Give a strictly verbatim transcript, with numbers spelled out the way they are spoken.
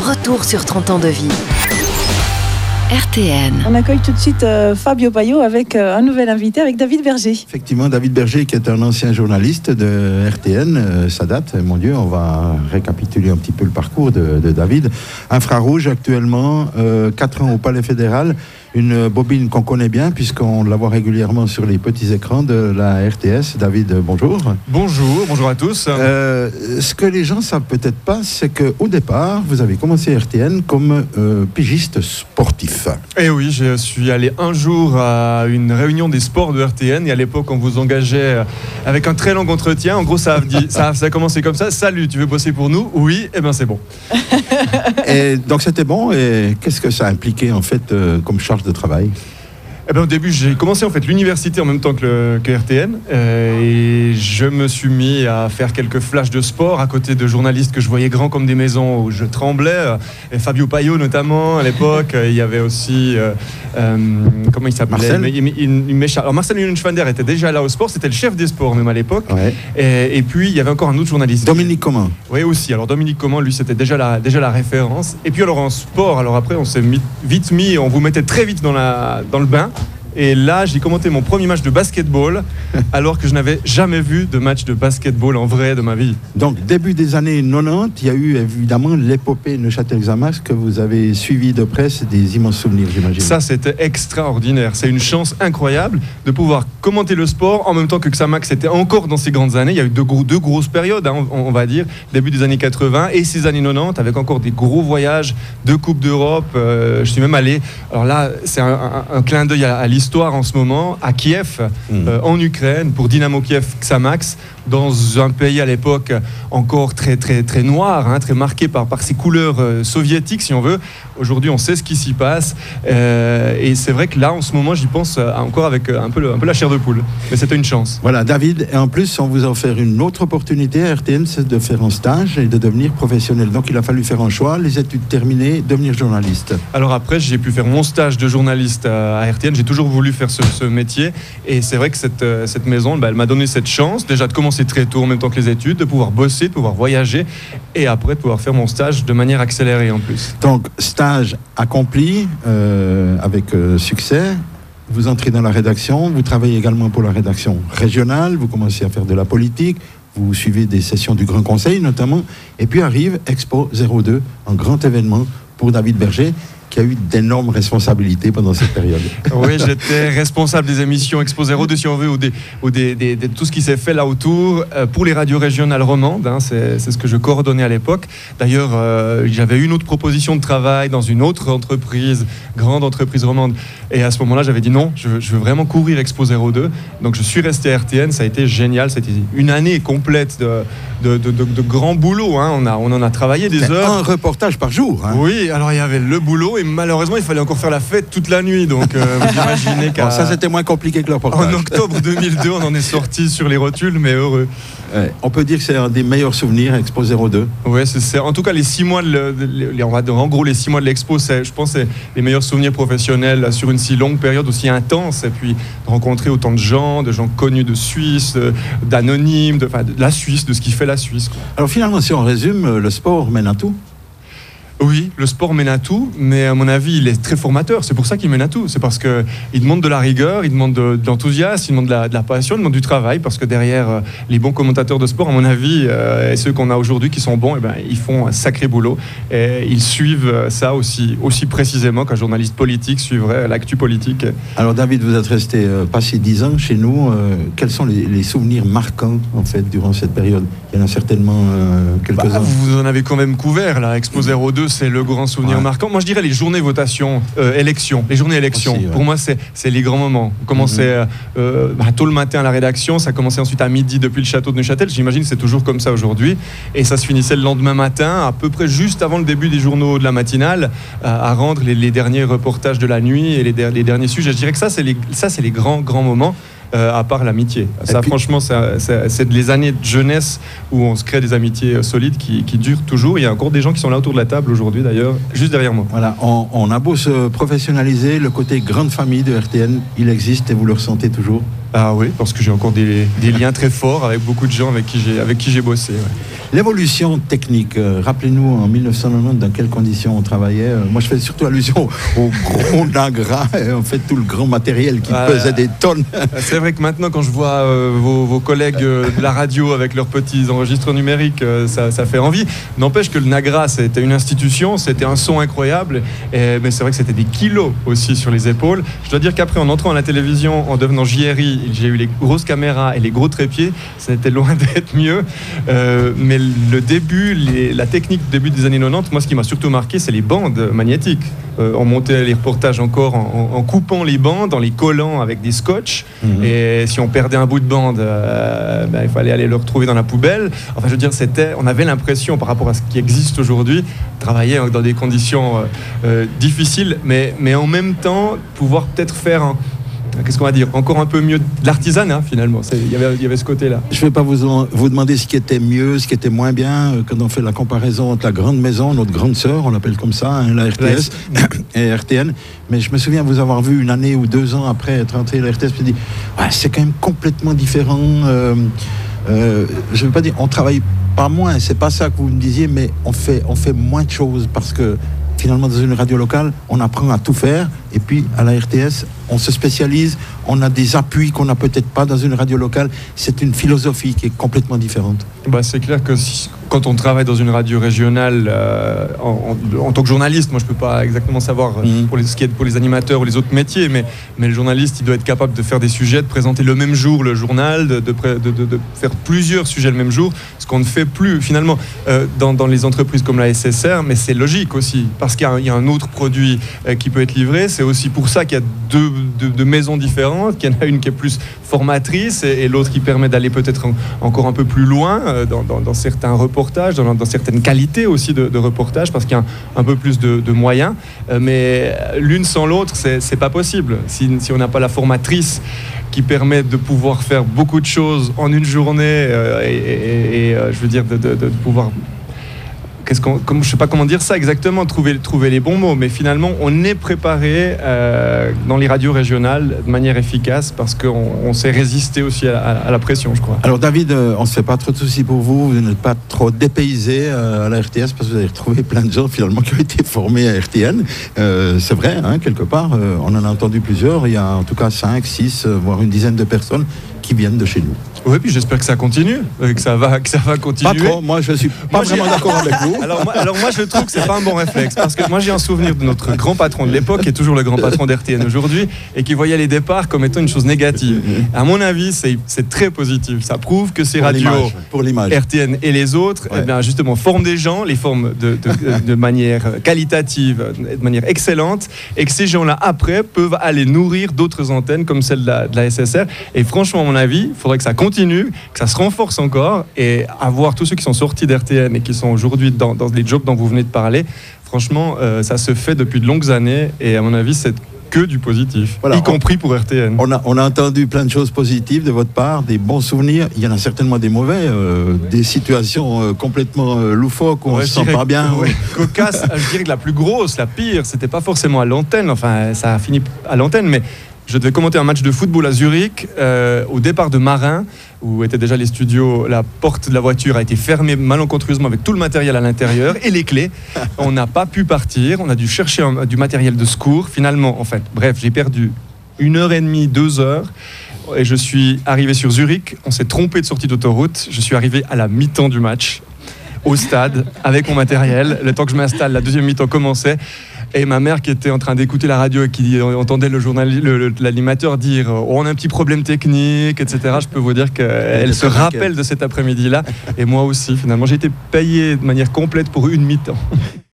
Retour sur trente ans de vie. R T N. On accueille tout de suite euh, Fabio Paillot avec euh, un nouvel invité, avec David Berger. Effectivement, David Berger qui est un ancien journaliste de R T N, euh, ça date, mon Dieu, on va récapituler un petit peu le parcours de, de David. Infrarouge actuellement, euh, quatre ans au Palais Fédéral, une bobine qu'on connaît bien puisqu'on la voit régulièrement sur les petits écrans de la R T S. David, bonjour. Bonjour, bonjour à tous. Euh, ce que les gens ne savent peut-être pas, c'est qu'au départ, vous avez commencé R T N comme euh, pigiste sportif. Eh oui, je suis allé un jour à une réunion des sports de R T N et à l'époque, on vous engageait avec un très long entretien. En gros, ça a, dit, ça, ça a commencé comme ça. Salut, tu veux bosser pour nous ? Oui, eh bien c'est bon. Et donc c'était bon. Et qu'est-ce que ça impliquait en fait euh, comme charge de travail ? Eh ben, au début, j'ai commencé en fait l'université en même temps que, le, que R T N euh, et je me suis mis à faire quelques flashs de sport à côté de journalistes que je voyais grands comme des maisons où je tremblais. Et Fabio Paillot notamment à l'époque. Il y avait aussi euh, euh, comment il s'appelait Marcel. il, il, il, il Alors Marcel Hunenschwander était déjà là au sport. C'était le chef des sports même à l'époque. Ouais. Et, et puis il y avait encore un autre journaliste. Dominique Comment. Oui aussi. Alors Dominique Comment, lui c'était déjà la déjà la référence. Et puis alors en sport, alors après on s'est mis, vite mis, on vous mettait très vite dans la dans le bain. Et là, j'ai commenté mon premier match de basketball, alors que je n'avais jamais vu de match de basketball en vrai de ma vie. Donc, début des années quatre-vingt-dix, il y a eu évidemment l'épopée Neuchâtel-Xamax que vous avez suivi de près. C'est des immenses souvenirs, j'imagine. Ça, c'était extraordinaire. C'est une chance incroyable de pouvoir commenter le sport en même temps que Xamax était encore dans ses grandes années. Il y a eu deux, gros, deux grosses périodes, hein, on, on va dire, début des années quatre-vingts et ces années quatre-vingt-dix, avec encore des gros voyages, deux Coupes d'Europe. Euh, je suis même allé. Alors là, c'est un, un, un clin d'œil à, à l'histoire. Histoire en ce moment à Kiev, mmh. euh, en Ukraine, pour Dynamo Kiev Xamax, dans un pays à l'époque encore très très très noir, hein, très marqué par par ses couleurs euh, soviétiques si on veut. Aujourd'hui, on sait ce qui s'y passe euh, et c'est vrai que là, en ce moment, j'y pense euh, encore avec euh, un peu le, un peu la chair de poule. Mais c'était une chance. Voilà, David. Et en plus, on vous a offert une autre opportunité à R T N, c'est de faire un stage et de devenir professionnel. Donc, il a fallu faire un choix, les études terminées, devenir journaliste. Alors après, j'ai pu faire mon stage de journaliste à R T N. J'ai toujours voulu faire ce, ce métier et c'est vrai que cette cette maison, bah, elle m'a donné cette chance déjà de commencer très tôt en même temps que les études, de pouvoir bosser, de pouvoir voyager et après de pouvoir faire mon stage de manière accélérée en plus. Donc stage accompli euh, avec euh, succès, vous entrez dans la rédaction, vous travaillez également pour la rédaction régionale, vous commencez à faire de la politique, vous suivez des sessions du Grand Conseil notamment, et puis arrive Expo zéro deux, un grand événement pour David Berger, qui a eu d'énormes responsabilités pendant cette période. Oui, j'étais responsable des émissions Expo zéro deux, si on veut, ou, des, ou des, des, des, tout ce qui s'est fait là autour euh, pour les radios régionales romandes. Hein, c'est, c'est ce que je coordonnais à l'époque. D'ailleurs, euh, j'avais une autre proposition de travail dans une autre entreprise, grande entreprise romande. Et à ce moment-là, j'avais dit non, je veux, je veux vraiment courir Expo zéro deux. Donc je suis resté à R T N, ça a été génial. Ça a été une année complète de, de, de, de, de grand boulot. Hein. On, a, on en a travaillé des c'est heures. Un reportage par jour. Hein. Oui, alors il y avait le boulot et malheureusement, il fallait encore faire la fête toute la nuit. Donc, euh, vous imaginez qu'à... Bon, ça, c'était moins compliqué que le reportage. En octobre deux mille deux, on en est sorti sur les rotules, mais heureux. Ouais, on peut dire que c'est un des meilleurs souvenirs, Expo zéro deux. Oui, c'est, c'est, en tout cas, les six mois, de, de, de, on va dire, en gros, les six mois de l'Expo, c'est, je pense, c'est les meilleurs souvenirs professionnels sur une si longue période, aussi intense. Et puis, de rencontrer autant de gens, de gens connus de Suisse, d'anonymes, de, de la Suisse, de ce qui fait la Suisse, quoi. Alors, finalement, si on résume, le sport mène à tout. Oui, le sport mène à tout, mais à mon avis, il est très formateur. C'est pour ça qu'il mène à tout. C'est parce qu'il demande de la rigueur, il demande de, de l'enthousiasme, il demande de la, de la passion, il demande du travail. Parce que derrière euh, les bons commentateurs de sport, à mon avis, euh, et ceux qu'on a aujourd'hui qui sont bons, eh ben, ils font un sacré boulot. Et ils suivent ça aussi, aussi précisément qu'un journaliste politique suivrait l'actu politique. Alors David, vous êtes resté euh, passé dix ans chez nous. Euh, quels sont les, les souvenirs marquants en fait durant cette période ? Il y en a certainement euh, quelques-uns. Bah, vous en avez quand même couvert là. Expo zéro deux, c'est le grand souvenir ouais. marquant. Moi, je dirais les journées votation, euh, élections, les journées élections. Aussi, ouais. Pour moi, c'est, c'est les grands moments. On commençait mm-hmm. euh, bah, tôt le matin à la rédaction, ça commençait ensuite à midi depuis le château de Neuchâtel. J'imagine que c'est toujours comme ça aujourd'hui. Et ça se finissait le lendemain matin, à peu près juste avant le début des journaux de la matinale, euh, à rendre les, les derniers reportages de la nuit et les, der- les derniers sujets. Je dirais que ça, c'est les, ça, c'est les grands, grands moments. Euh, à part l'amitié. Ça, puis, franchement, ça, ça, c'est les années de jeunesse où on se crée des amitiés solides qui, qui durent toujours. Il y a encore des gens qui sont là autour de la table aujourd'hui, d'ailleurs, juste derrière moi. Voilà, on, on a beau se professionnaliser, le côté grande famille de R T N, il existe et vous le ressentez toujours ? Ah oui, parce que j'ai encore des, des liens très forts avec beaucoup de gens avec qui j'ai, avec qui j'ai bossé. Ouais. L'évolution technique, euh, rappelez-nous en mille neuf cent quatre-vingt-dix dans quelles conditions on travaillait. Euh, moi je fais surtout allusion au gros Nagra, et en fait tout le grand matériel qui ah, pesait des tonnes. C'est vrai que maintenant quand je vois euh, vos, vos collègues euh, de la radio avec leurs petits enregistreurs numériques, euh, ça, ça fait envie. N'empêche que le Nagra c'était une institution, c'était un son incroyable, et, mais c'est vrai que c'était des kilos aussi sur les épaules. Je dois dire qu'après en entrant à la télévision, en devenant J R I, j'ai eu les grosses caméras et les gros trépieds, ça était loin d'être mieux. Euh, mais le début, les, la technique du début des années quatre-vingt-dix, moi ce qui m'a surtout marqué, c'est les bandes magnétiques. Euh, on montait les reportages encore en, en, en coupant les bandes, en les collant avec des scotch. Mmh. Et si on perdait un bout de bande, euh, ben, il fallait aller le retrouver dans la poubelle. Enfin, je veux dire, c'était, on avait l'impression, par rapport à ce qui existe aujourd'hui, travailler dans des conditions euh, euh, difficiles, mais, mais en même temps, pouvoir peut-être faire un, qu'est-ce qu'on va dire, encore un peu mieux de l'artisanat finalement. Il y avait, il y avait ce côté-là. Je ne vais pas vous, vous demander ce qui était mieux, ce qui était moins bien. Quand on fait la comparaison entre la grande maison, notre grande sœur, on l'appelle comme ça, hein, la R T S et R T N. Mais je me souviens vous avoir vu une année ou deux ans après être entré à la R T S, je me dis, ouais, c'est quand même complètement différent. Euh, euh, je ne veux pas dire, on travaille pas moins, c'est pas ça que vous me disiez, mais on fait, on fait moins de choses parce que finalement, dans une radio locale, on apprend à tout faire. Et puis, à la R T S, on se spécialise. On a des appuis qu'on n'a peut-être pas dans une radio locale. C'est une philosophie qui est complètement différente. Bah, c'est clair que si, quand on travaille dans une radio régionale, euh, en, en, en tant que journaliste, moi, je ne peux pas exactement savoir mmh. pour les, ce qui est pour les animateurs ou les autres métiers, mais, mais le journaliste, il doit être capable de faire des sujets, de présenter le même jour le journal, de, de, de, de, de faire plusieurs sujets le même jour, ce qu'on ne fait plus, finalement, euh, dans, dans les entreprises comme la S S R, mais c'est logique aussi, parce qu'il y a un, il y a un autre produit euh, qui peut être livré. C'est aussi pour ça qu'il y a deux, deux, deux maisons différentes, qu'il y en a une qui est plus formatrice et, et l'autre qui permet d'aller peut-être en, encore un peu plus loin euh, dans, dans, dans certains reportages, dans, dans certaines qualités aussi de, de reportage, parce qu'il y a un, un peu plus de, de moyens. Euh, mais l'une sans l'autre, c'est, c'est pas possible. Si, si on n'a pas la formatrice qui permet de pouvoir faire beaucoup de choses en une journée euh, et, et, et euh, je veux dire de, de, de pouvoir... Qu'est-ce qu'on, comme, je ne sais pas comment dire ça exactement, trouver, trouver les bons mots, mais finalement, on est préparé euh, dans les radios régionales de manière efficace parce qu'on on sait résister aussi à, à, à la pression, je crois. Alors David, euh, on ne se fait pas trop de soucis pour vous, vous n'êtes pas trop dépaysé euh, à la R T S parce que vous avez retrouvé plein de gens finalement qui ont été formés à R T N. Euh, c'est vrai, hein, quelque part, euh, on en a entendu plusieurs, il y a en tout cas cinq, six, euh, voire une dizaine de personnes qui viennent de chez nous. Oui, puis j'espère que ça continue, que ça va, que ça va continuer. Pas trop, moi je suis pas moi, vraiment j'ai... d'accord avec vous. Alors moi, alors moi je trouve que c'est pas un bon réflexe, parce que moi j'ai un souvenir de notre grand patron de l'époque, qui est toujours le grand patron d'R T N aujourd'hui, et qui voyait les départs comme étant une chose négative. À mon avis, c'est, c'est très positif. Ça prouve que ces pour radios, l'image, pour l'image. R T N et les autres, ouais. eh bien, justement, forment des gens, les forment de, de, de manière qualitative, de manière excellente, et que ces gens-là, après, peuvent aller nourrir d'autres antennes comme celle de la, de la S S R. Et franchement, à mon avis, il faudrait que ça continue. Continue, que ça se renforce encore et avoir tous ceux qui sont sortis d'R T N et qui sont aujourd'hui dans, dans les jobs dont vous venez de parler, franchement, euh, ça se fait depuis de longues années et à mon avis, c'est que du positif, voilà, y compris on, pour R T N. On a, on a entendu plein de choses positives de votre part, des bons souvenirs, il y en a certainement des mauvais, euh, des situations euh, complètement euh, loufoques où on ouais, ne se sent pas bien. Ouais. Cocasse, je dirais que la plus grosse, la pire, c'était pas forcément à l'antenne, enfin ça a fini à l'antenne, mais je devais commenter un match de football à Zurich, euh, au départ de Marin, où étaient déjà les studios. La porte de la voiture a été fermée malencontreusement avec tout le matériel à l'intérieur et les clés. On n'a pas pu partir, on a dû chercher un, du matériel de secours. Finalement, en fait, bref, j'ai perdu une heure et demie, deux heures. Et je suis arrivé sur Zurich, on s'est trompé de sortie d'autoroute. Je suis arrivé à la mi-temps du match, au stade, avec mon matériel. Le temps que je m'installe, la deuxième mi-temps commençait. Et ma mère qui était en train d'écouter la radio et qui entendait le journaliste, le, le, l'animateur dire oh, on a un petit problème technique, et cetera. Je peux vous dire qu'elle se rappelle de cet après-midi-là. Et moi aussi, finalement, j'ai été payé de manière complète pour une mi-temps.